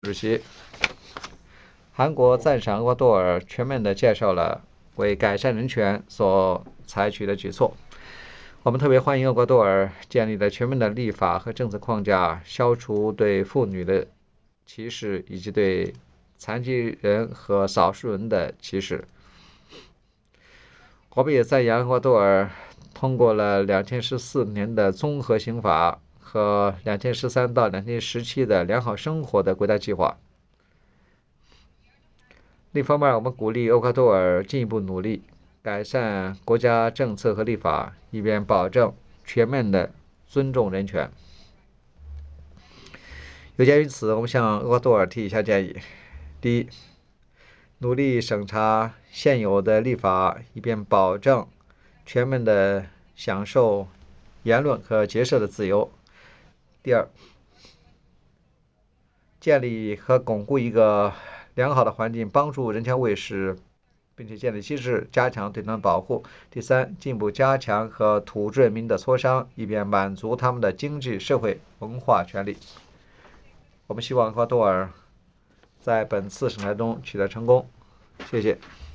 主席，韩国赞赏厄瓜多尔全面地介绍了为改善人权所采取的举措。我们特别欢迎厄瓜多尔建立了全面的立法和政策框架，消除对妇女的歧视以及对残疾人和少数人的歧视。我们也赞扬厄瓜多尔通过了2014年的综合刑法和2013到2017的良好生活的国家计划。另一方面，我们鼓励厄瓜多尔进一步努力改善国家政策和立法，以便保证全面的尊重人权。有鉴于此，我们向厄瓜多尔提以下建议：第一，努力审查现有的立法，以便保证全面的享受言论和结社的自由；第二，建立和巩固一个良好的环境，帮助人权卫士，并且建立机制，加强对他们的保护；第三，进一步加强和土著人民的磋商，以便满足他们的经济、社会、文化权利。我们希望厄瓜多尔在本次审查中取得成功。谢谢。